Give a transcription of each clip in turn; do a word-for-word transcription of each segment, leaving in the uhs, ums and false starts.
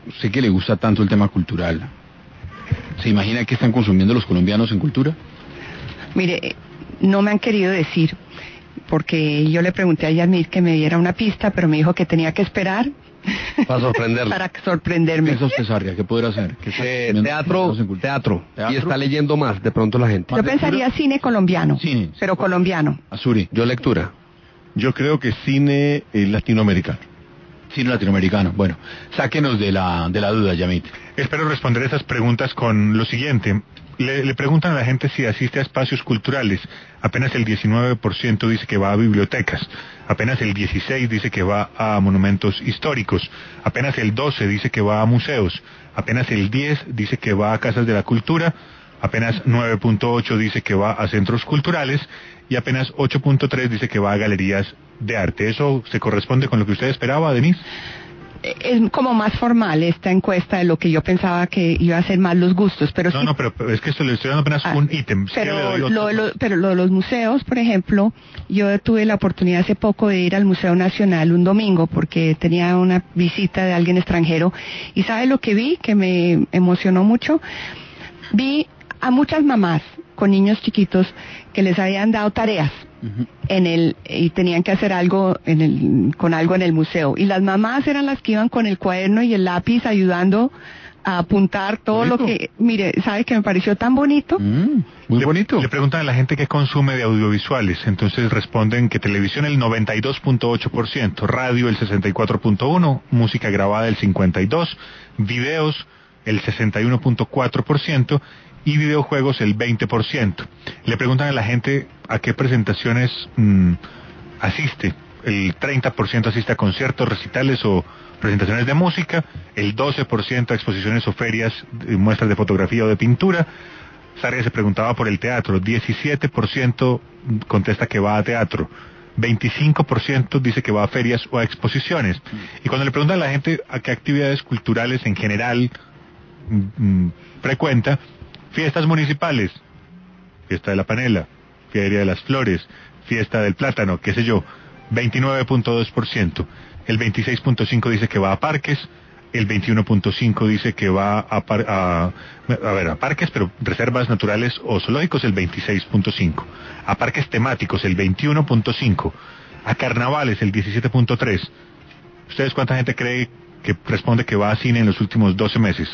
Sé que le gusta tanto el tema cultural. ¿Se imagina qué están consumiendo los colombianos en cultura? Mire, no me han querido decir, porque yo le pregunté a Yamil que me diera una pista, pero me dijo que tenía que esperar. Para sorprenderlo. Para sorprenderme. ¿Qué es usted, Sarria? ¿Qué podrá hacer? ¿Qué eh, teatro, teatro, teatro. Y está leyendo más, de pronto la gente. Yo pensaría cine colombiano. Cine. Pero colombiano. Azuri. Yo lectura. Yo creo que cine eh, latinoamericano. Cine latinoamericano. Bueno, sáquenos de la, de la duda, Yamit. Espero responder esas preguntas con lo siguiente. Le, le preguntan a la gente si asiste a espacios culturales. Apenas el diecinueve por ciento dice que va a bibliotecas. Apenas el dieciséis por ciento dice que va a monumentos históricos. Apenas el doce por ciento dice que va a museos. Apenas el diez por ciento dice que va a casas de la cultura. Apenas nueve punto ocho por ciento dice que va a centros culturales. Y apenas ocho punto tres por ciento dice que va a galerías de arte. ¿Eso se corresponde con lo que usted esperaba, Denise? Es como más formal esta encuesta de lo que yo pensaba que iba a ser más los gustos, pero no, sí, no, pero, pero es que esto le estoy dando apenas ah, un ítem. Pero, si lo, lo, pero lo de los museos, por ejemplo, yo tuve la oportunidad hace poco de ir al Museo Nacional un domingo porque tenía una visita de alguien extranjero y ¿sabe lo que vi? Que me emocionó mucho. Vi a muchas mamás con niños chiquitos que les habían dado tareas. Uh-huh. En el y tenían que hacer algo en el con algo en el museo y las mamás eran las que iban con el cuaderno y el lápiz ayudando a apuntar todo bonito. Lo que mire, sabe que me pareció tan bonito. Mm, muy le, bonito. Le preguntan a la gente qué consume de audiovisuales, entonces responden que televisión el noventa y dos punto ocho por ciento, radio el sesenta y cuatro punto uno por ciento, música grabada el cincuenta y dos por ciento, videos el sesenta y uno punto cuatro por ciento y videojuegos el veinte por ciento. Le preguntan a la gente a qué presentaciones mmm, asiste. El treinta por ciento asiste a conciertos, recitales o presentaciones de música, el doce por ciento a exposiciones o ferias, muestras de fotografía o de pintura. Sarria se preguntaba por el teatro, diecisiete por ciento contesta que va a teatro, veinticinco por ciento dice que va a ferias o a exposiciones. Y cuando le preguntan a la gente a qué actividades culturales en general mmm, frecuenta, fiestas municipales, fiesta de la panela, feria de las flores, fiesta del plátano, qué sé yo, veintinueve punto dos por ciento. El veintiséis punto cinco por ciento dice que va a parques, el veintiuno punto cinco por ciento dice que va a, par, a, a, ver, a parques, pero reservas naturales o zoológicos, el veintiséis punto cinco por ciento. A parques temáticos, el veintiuno punto cinco por ciento. A carnavales, el diecisiete punto tres por ciento. ¿Ustedes cuánta gente cree que responde que va a cine en los últimos doce meses?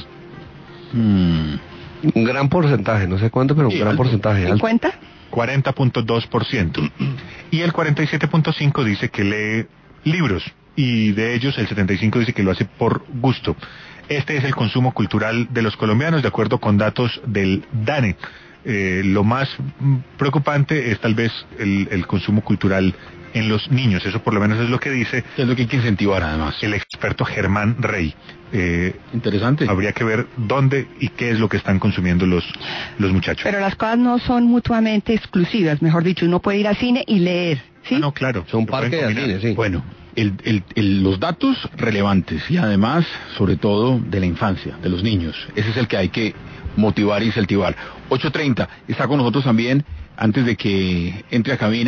Hmm. Un gran porcentaje, no sé cuánto, pero un sí, gran alto. porcentaje. ¿cincuenta? cuarenta punto dos por ciento. Y el cuarenta y siete punto cinco por ciento dice que lee libros. Y de ellos el setenta y cinco por ciento dice que lo hace por gusto. Este es el consumo cultural de los colombianos, de acuerdo con datos del DANE. Eh, lo más preocupante es tal vez el, el consumo cultural en los niños. Eso por lo menos es lo que dice. Es lo que hay que incentivar además. El experto Germán Rey. Eh, Interesante. Habría que ver dónde y qué es lo que están consumiendo los, los muchachos. Pero las cosas no son mutuamente exclusivas, mejor dicho, uno puede ir al cine y leer, ¿sí? Ah, no, claro. Son parques de cine, sí. Bueno, el, el, el, los datos relevantes y además, sobre todo, de la infancia, de los niños. Ese es el que hay que motivar y incentivar. ocho treinta, está con nosotros también, antes de que entre a cabina.